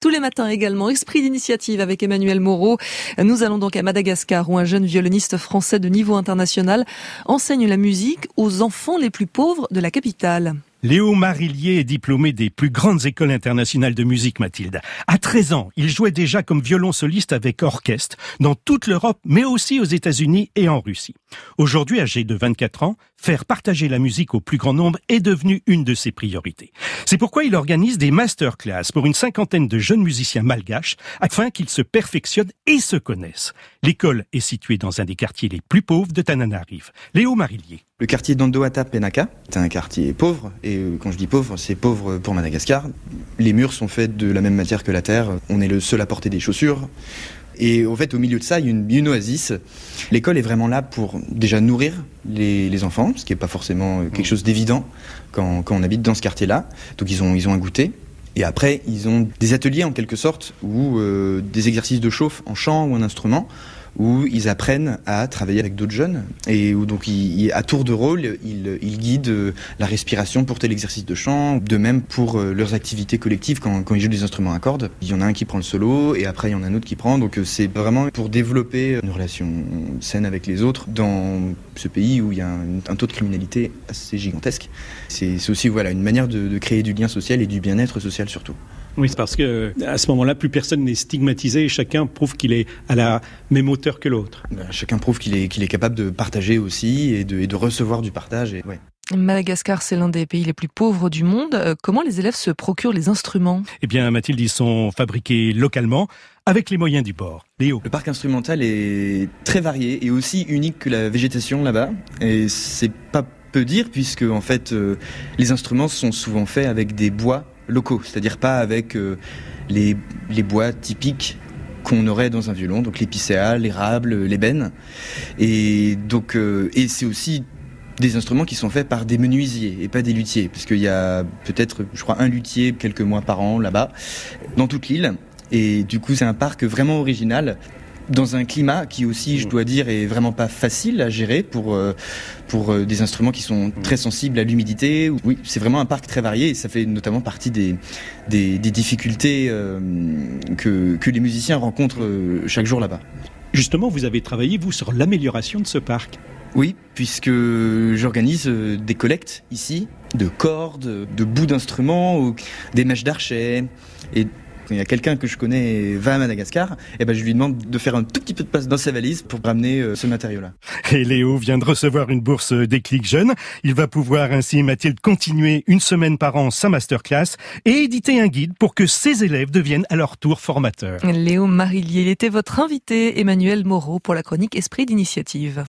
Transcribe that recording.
Tous les matins également, Esprit d'initiative avec Emmanuel Moreau. Nous allons donc à Madagascar où un jeune violoniste français de niveau international enseigne la musique aux enfants les plus pauvres de la capitale. Léo Marillier est diplômé des plus grandes écoles internationales de musique, Mathilde. À 13 ans, il jouait déjà comme violon soliste avec orchestre dans toute l'Europe, mais aussi aux États-Unis et en Russie. Aujourd'hui, âgé de 24 ans, faire partager la musique au plus grand nombre est devenu une de ses priorités. C'est pourquoi il organise des masterclass pour une cinquantaine de jeunes musiciens malgaches afin qu'ils se perfectionnent et se connaissent. L'école est située dans un des quartiers les plus pauvres de Tananarive. Léo Marillier. Le quartier d'Andohata Penaka, c'est un quartier pauvre, et quand je dis pauvre, c'est pauvre pour Madagascar. Les murs sont faits de la même matière que la terre, on est le seul à porter des chaussures. Et au fait, au milieu de ça, il y a une oasis. L'école est vraiment là pour déjà nourrir les enfants, ce qui n'est pas forcément quelque chose d'évident quand on habite dans ce quartier-là. Donc ils ont un goûter. Et après, ils ont des ateliers en quelque sorte, ou des exercices de chauffe en chant ou en instrument, où ils apprennent à travailler avec d'autres jeunes et où donc à tour de rôle ils guident la respiration pour tel exercice de chant, de même pour leurs activités collectives quand ils jouent des instruments à cordes. Il y en a un qui prend le solo et après il y en a un autre qui prend, donc c'est vraiment pour développer une relation saine avec les autres dans ce pays où il y a un taux de criminalité assez gigantesque. C'est aussi une manière de créer du lien social et du bien-être social surtout. Oui, c'est parce que à ce moment-là, plus personne n'est stigmatisé et chacun prouve qu'il est à la même hauteur que l'autre. Chacun prouve qu'il est capable de partager aussi et de recevoir du partage. Et, ouais. Madagascar, c'est l'un des pays les plus pauvres du monde. Comment les élèves se procurent les instruments ? Eh bien, Mathilde, ils sont fabriqués localement avec les moyens du bord. Léo. Le parc instrumental est très varié et aussi unique que la végétation là-bas. Et c'est pas peu dire puisque en fait, les instruments sont souvent faits avec des bois locaux, c'est-à-dire pas avec les bois typiques qu'on aurait dans un violon, donc l'épicéa, l'érable, l'ébène. Et donc et c'est aussi des instruments qui sont faits par des menuisiers et pas des luthiers, parce qu'il y a peut-être, je crois, un luthier quelques mois par an là-bas, dans toute l'île. Et du coup, c'est un parc vraiment original, dans un climat qui aussi, je dois dire, est vraiment pas facile à gérer pour des instruments qui sont très sensibles à l'humidité. Oui, c'est vraiment un parc très varié et ça fait notamment partie des difficultés que les musiciens rencontrent chaque jour là-bas. Justement, vous avez travaillé, vous, sur l'amélioration de ce parc. Oui, puisque j'organise des collectes ici, de cordes, de bouts d'instruments, des mèches d'archet. Et quand il y a quelqu'un que je connais va à Madagascar, je lui demande de faire un tout petit peu de place dans sa valise pour ramener ce matériau-là. Et Léo vient de recevoir une bourse Déclic Jeune. Il va pouvoir ainsi, Mathilde, continuer une semaine par an sa masterclass et éditer un guide pour que ses élèves deviennent à leur tour formateurs. Léo Marillier, il était votre invité, Emmanuel Moreau, pour la chronique Esprit d'initiative.